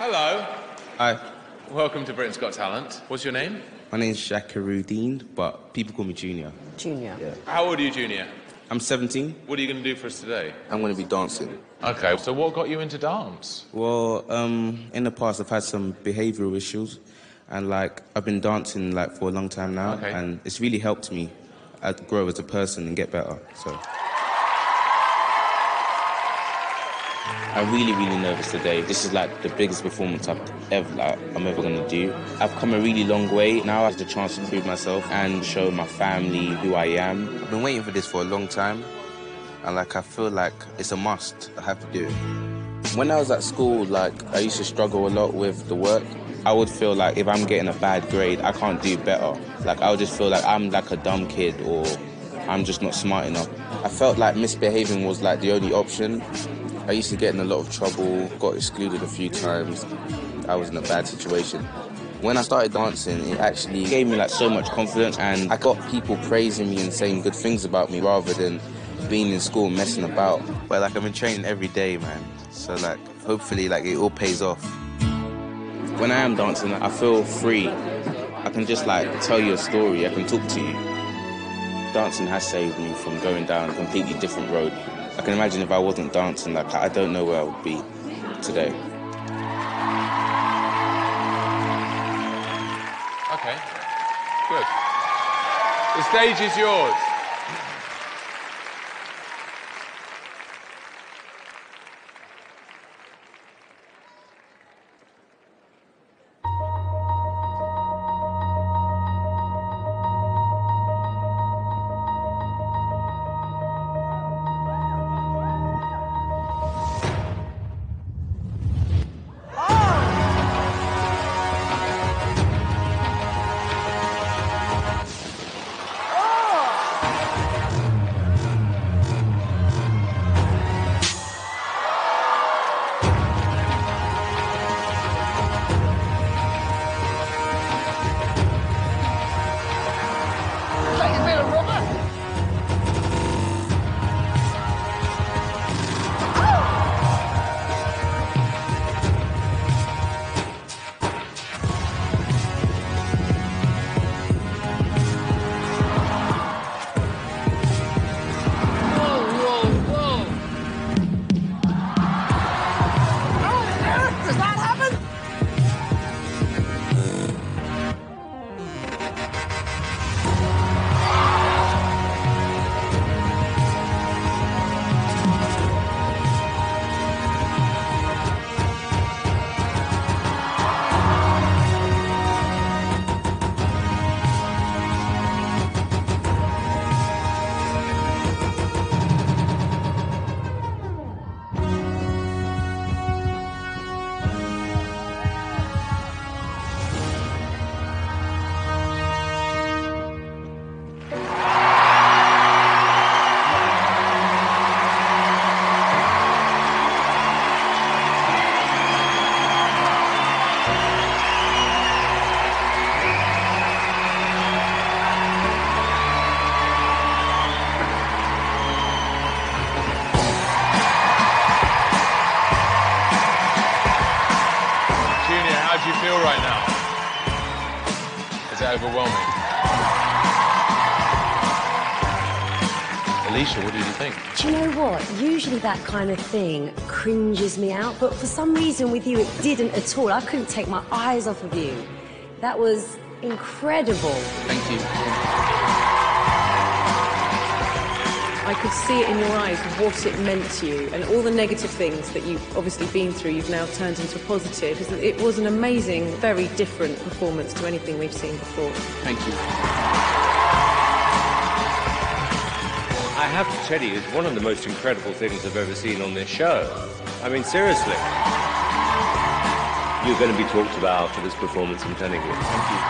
Hello. Hi, Welcome to Britain's Got Talent. What's your name? my name's Shakarudeen, but people call me Junior. Junior. Yeah. How old are you, Junior? I'm 17. What are you going to do for us today? I'm going to be dancing. Okay, so what got you into dance? Well, in the past, I've had some behavioural issues, and I've been dancing for a long time now, Okay. and it's really helped me grow as a person and get better. So I'm really nervous today. This is the biggest performance I'm ever gonna do. I've come a really long way. Now I have the chance to prove myself and show my family who I am. I've been waiting for this for a long time, and I feel like it's a must. I have to do it. When I was at school, I used to struggle a lot with the work. I would feel like if I'm getting a bad grade, I can't do better. I would just feel like I'm a dumb kid or I'm just not smart enough. I felt like misbehaving was the only option. I used to get in a lot of trouble, got excluded a few times. I was in a bad situation. When I started dancing, it actually gave me so much confidence, and I got people praising me and saying good things about me rather than being in school messing about. But I've been training every day, man. So hopefully it all pays off. When I am dancing, I feel free. I can just tell you a story, I can talk to you. Dancing has saved me from going down a completely different road. I can imagine if I wasn't dancing, I don't know where I would be today. Okay, good. The stage is yours. How do you feel right now? Is it overwhelming? Alicia, what did you think? Do you know what? Usually that kind of thing cringes me out, but for some reason with you it didn't at all. I couldn't take my eyes off of you. That was incredible. Thank you. I could see it in your eyes what it meant to you, and all the negative things that you've obviously been through, you've now turned into a positive. It was an amazing, very different performance to anything we've seen before. Thank you. I have to tell you, it's one of the most incredible things I've ever seen on this show. I mean, seriously. You're going to be talked about for this performance, I'm telling you. Thank you.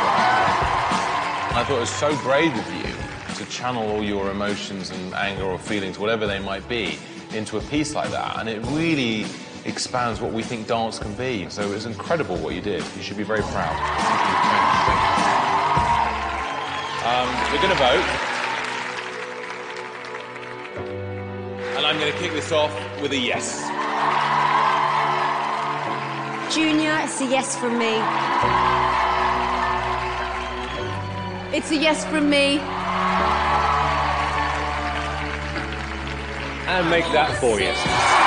I thought it was so brave of you to channel all your emotions and anger or feelings, whatever they might be, into a piece like that. And it really expands what we think dance can be. So it was incredible what you did. You should be very proud. We're going to vote. And I'm going to kick this off with a yes. Junior, it's a yes from me. It's a yes from me. And make that 4 yeses.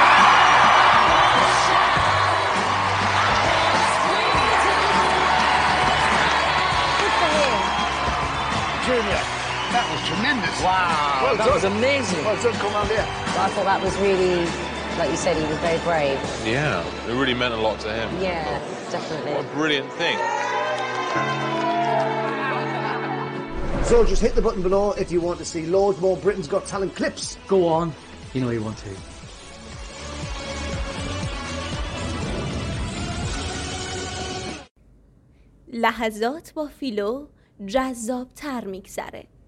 Junior, that was tremendous. Wow, Well that done. was amazing. Well done, come on here. I thought that was really, like you said, he was very brave. Yeah, it really meant a lot to him. Yeah, definitely. What a brilliant thing. So just hit the button below if you want to see loads more Britain's Got Talent clips. Go on. You know you want to. لحظات با فیلو جذاب تر میگذره.